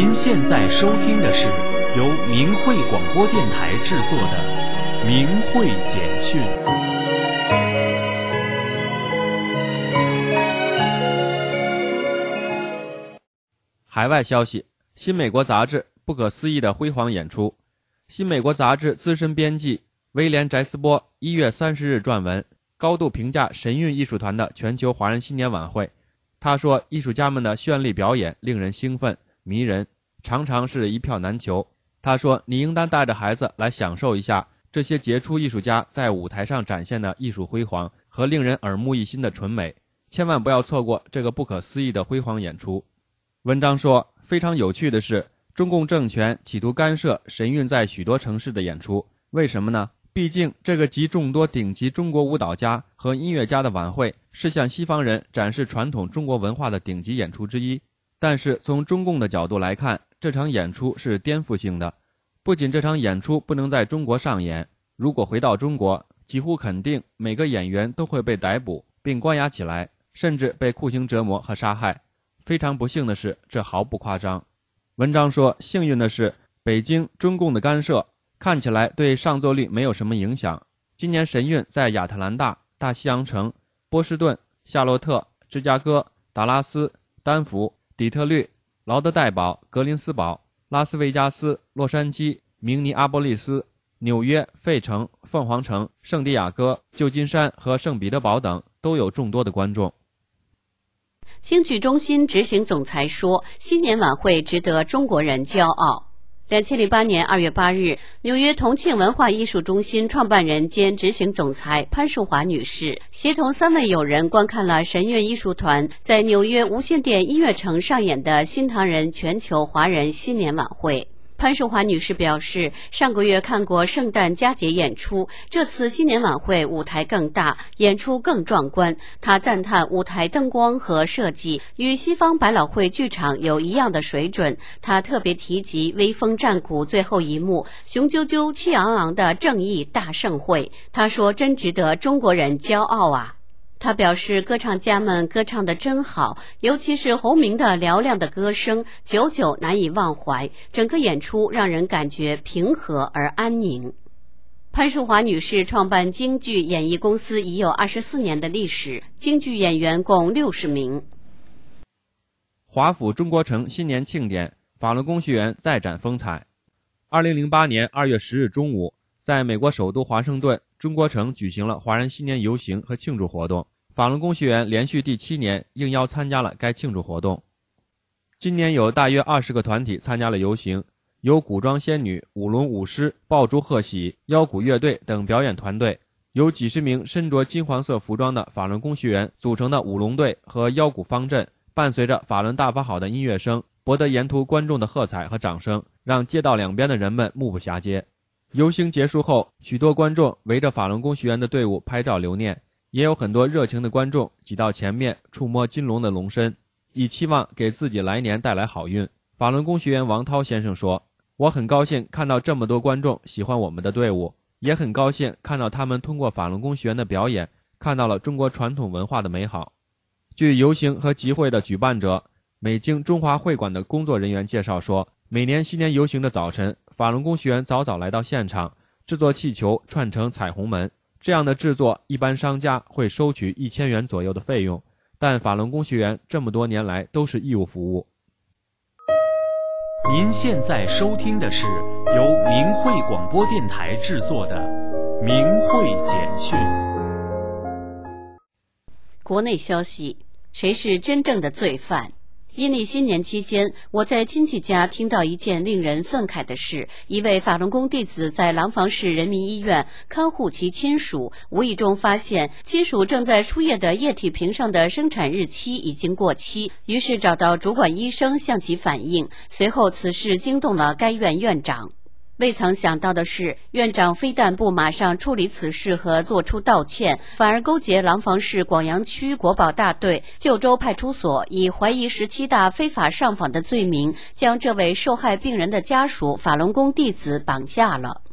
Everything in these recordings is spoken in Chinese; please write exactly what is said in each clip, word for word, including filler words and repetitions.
您现在收听的是由明慧广播电台制作的明慧简讯。 海外消息，新美国杂志不可思议的辉煌演出。新美国杂志资深编辑威廉·翟斯波一月三十日撰文，高度评价神韵艺术团的全球华人新年晚会。他说，艺术家们的绚丽表演令人兴奋迷人，常常是一票难求。他说，你应当带着孩子来享受一下这些杰出艺术家在舞台上展现的艺术辉煌和令人耳目一新的纯美，千万不要错过这个不可思议的辉煌演出。文章说，非常有趣的是，中共政权企图干涉神韵在许多城市的演出，为什么呢？毕竟这个集众多顶级中国舞蹈家和音乐家的晚会是向西方人展示传统中国文化的顶级演出之一。但是从中共的角度来看，这场演出是颠覆性的。不仅这场演出不能在中国上演，如果回到中国，几乎肯定每个演员都会被逮捕并关押起来，甚至被酷刑折磨和杀害。非常不幸的是，这毫不夸张。文章说，幸运的是，北京中共的干涉看起来对上座率没有什么影响。今年神韵在亚特兰大、大西洋城、波士顿、夏洛特、芝加哥、达拉斯、丹佛、底特律、劳德代堡、格林斯堡、拉斯维加斯、洛杉矶、明尼阿波利斯、纽约、费城、凤凰城、圣地亚哥、旧金山和圣彼得堡等都有众多的观众。 京剧中心执行总裁说，新年晚会值得中国人骄傲。两千零八年二月八日，纽约同庆文化艺术中心创办人兼执行总裁潘淑华女士协同三位友人观看了神韵艺术团在纽约无线电音乐城上演的新唐人全球华人新年晚会。潘淑华女士表示，上个月看过圣诞佳节演出，这次新年晚会舞台更大，演出更壮观。她赞叹舞台灯光和设计与西方百老汇剧场有一样的水准。她特别提及威风战鼓最后一幕，雄赳赳气昂昂的正义大盛会。她说，真值得中国人骄傲啊。他表示，歌唱家们歌唱得真好，尤其是侯明的嘹亮的歌声，久久难以忘怀。整个演出让人感觉平和而安宁。潘淑华女士创办京剧演艺公司已有二十四年的历史，京剧演员共六十名。 华府中国城新年庆典，法轮功学员再展风采。二零零八年二月十日中午，在美国首都华盛顿，中国城举行了华人新年游行和庆祝活动。法轮功学员连续第七年应邀参加了该庆祝活动。今年有大约二十个团体参加了游行，有古装仙女、舞龙舞狮、爆竹贺喜、腰鼓乐队等表演团队，有几十名身着金黄色服装的法轮功学员组成的舞龙队和腰鼓方阵，伴随着法轮大法好的音乐声，博得沿途观众的喝彩和掌声，让街道两边的人们目不暇接。游行结束后，许多观众围着法轮功学员的队伍拍照留念，也有很多热情的观众挤到前面触摸金龙的龙身，以期望给自己来年带来好运。法轮功学员王涛先生说，我很高兴看到这么多观众喜欢我们的队伍，也很高兴看到他们通过法轮功学员的表演看到了中国传统文化的美好。据游行和集会的举办者美京中华会馆的工作人员介绍说，每年新年游行的早晨，法轮功学员早早来到现场，制作气球串成彩虹门。这样的制作一般商家会收取一千元左右的费用，但法轮功学员这么多年来都是义务服务。 您现在收听的是由明慧广播电台制作的明慧简讯。 国内消息，谁是真正的罪犯？阴历新年期间，我在亲戚家听到一件令人愤慨的事：一位法轮功弟子在廊坊市人民医院看护其亲属，无意中发现亲属正在输液的液体瓶上的生产日期已经过期，于是找到主管医生向其反映。随后此事惊动了该院院长。未曾想到的是，院长非但不马上处理此事和作出道歉，反而勾结廊坊市广阳区国保大队、旧州派出所，以怀疑十七大非法上访的罪名，将这位受害病人的家属法轮功弟子绑架了。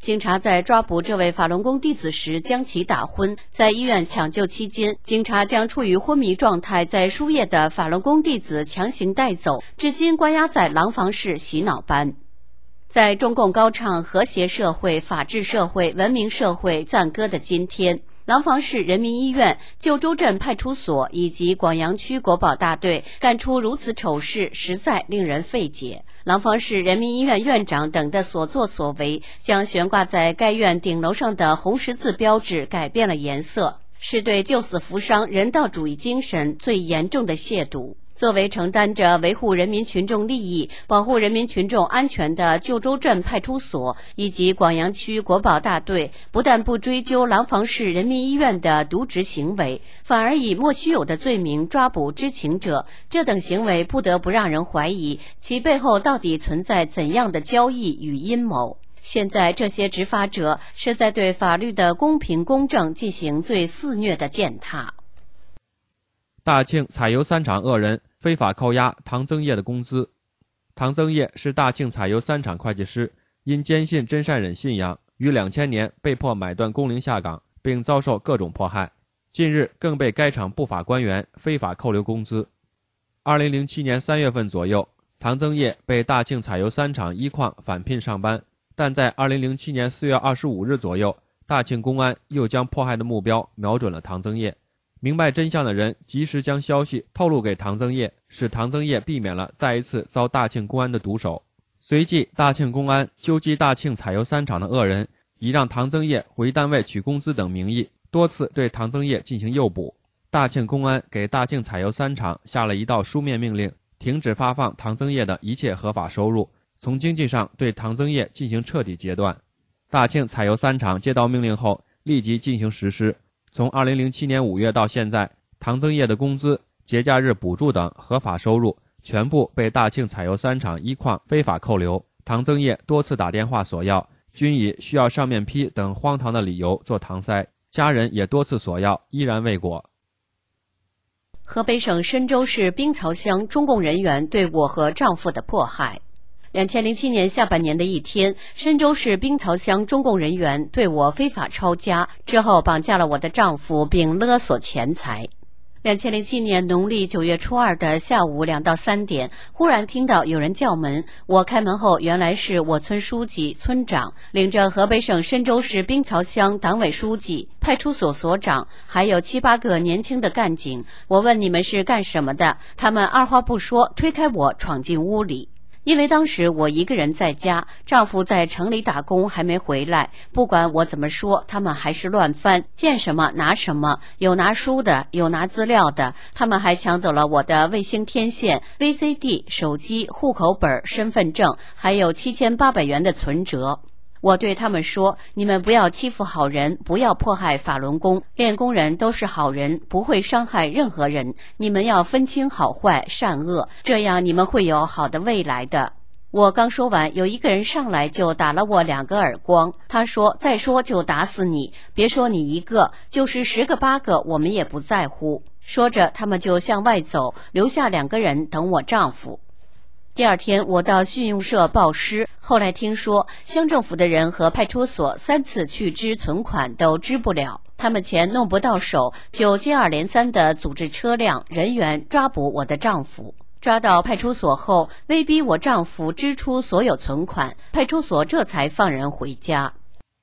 警察在抓捕这位法轮功弟子时将其打昏，在医院抢救期间，警察将处于昏迷状态在输液的法轮功弟子强行带走，至今关押在廊坊市洗脑班。在中共高唱和谐社会、法治社会、文明社会赞歌的今天，廊坊市人民医院、旧州镇派出所以及广阳区国保大队干出如此丑事，实在令人费解。廊坊市人民医院院长等的所作所为，将悬挂在该院顶楼上的红十字标志改变了颜色，是对救死扶伤人道主义精神最严重的亵渎。作为承担着维护人民群众利益、保护人民群众安全的旧州镇派出所以及广阳区国保大队，不但不追究廊坊市人民医院的渎职行为，反而以莫须有的罪名抓捕知情者，这等行为不得不让人怀疑其背后到底存在怎样的交易与阴谋。现在这些执法者是在对法律的公平公正进行最肆虐的践踏。 大庆采油三厂恶人非法扣押唐增业的工资。唐增业是大庆采油三厂会计师，因坚信真善忍信仰，于两千年被迫买断工龄下岗，并遭受各种迫害。近日更被该厂不法官员非法扣留工资。二零零七年三月份左右，唐增业被大庆采油三厂一矿返聘上班，但在二零零七年四月二十五日左右，大庆公安又将迫害的目标瞄准了唐增业。明白真相的人及时将消息透露给唐增业，使唐增业避免了再一次遭大庆公安的毒手。随即大庆公安纠集大庆采油三厂的恶人，以让唐增业回单位取工资等名义，多次对唐增业进行诱捕。大庆公安给大庆采油三厂下了一道书面命令，停止发放唐增业的一切合法收入，从经济上对唐增业进行彻底截断。大庆采油三厂接到命令后立即进行实施。从二零零七年五月到现在，唐增业的工资、节假日补助等合法收入全部被大庆采油三厂一矿非法扣留。唐增业多次打电话索要，均以需要上面批等荒唐的理由做搪塞，家人也多次索要，依然未果。 河北省申州市冰曹乡中共人员对我和丈夫的迫害。两千零七年下半年的一天，申州市冰曹乡中共人员对我非法抄家，之后绑架了我的丈夫并勒索钱财。两千零七年农历九月初二的下午两到三点，忽然听到有人叫门，我开门后，原来是我村书记、村长领着河北省申州市冰曹乡党委书记、派出所所长，还有七八个年轻的干警。我问你们是干什么的，他们二话不说，推开我闯进屋里。因为当时我一个人在家，丈夫在城里打工还没回来，不管我怎么说，他们还是乱翻，见什么拿什么，有拿书的，有拿资料的，他们还抢走了我的卫星天线、V C D、手机、户口本、身份证，还有七千八百元的存折。我对他们说，你们不要欺负好人，不要迫害法轮功，练功人都是好人，不会伤害任何人，你们要分清好坏善恶，这样你们会有好的未来的。我刚说完，有一个人上来就打了我两个耳光，他说再说就打死你，别说你一个，就是十个八个我们也不在乎。说着他们就向外走，留下两个人等我丈夫。第二天我到信用社报失，后来听说乡政府的人和派出所三次去支存款都支不了，他们钱弄不到手，就接二连三地组织车辆人员抓捕我的丈夫。抓到派出所后，威逼我丈夫支出所有存款，派出所这才放人回家。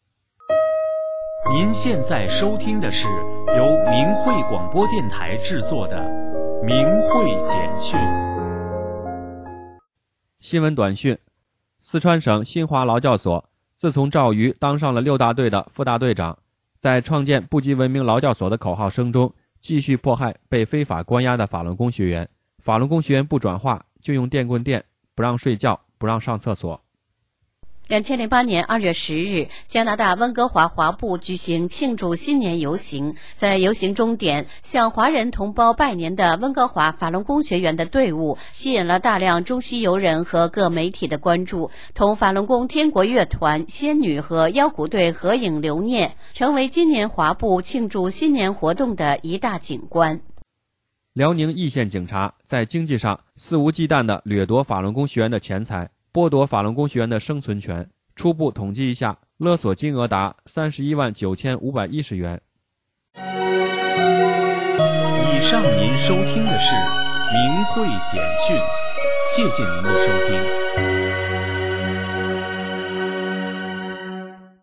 您现在收听的是由明慧广播电台制作的《明慧简讯》。 新闻短讯：四川省新华劳教所自从赵瑜当上了六大队的副大队长，在创建部级文明劳教所的口号声中，继续迫害被非法关押的法轮功学员。法轮功学员不转化就用电棍电，不让睡觉，不让上厕所。 两千零八年二月十日，加拿大温哥华华埠举行庆祝新年游行。在游行终点，向华人同胞拜年的温哥华法轮功学员的队伍吸引了大量中西游人和各媒体的关注，同法轮功天国乐团、仙女和腰鼓队合影留念，成为今年华埠庆祝新年活动的一大景观。 辽宁义县警察在经济上肆无忌惮地掠夺法轮功学员的钱财，剥夺法轮功学员的生存权。初步统计一下， 勒索金额达三十一万九千五百一十元。 以上您收听的是明慧简讯，谢谢您的收听。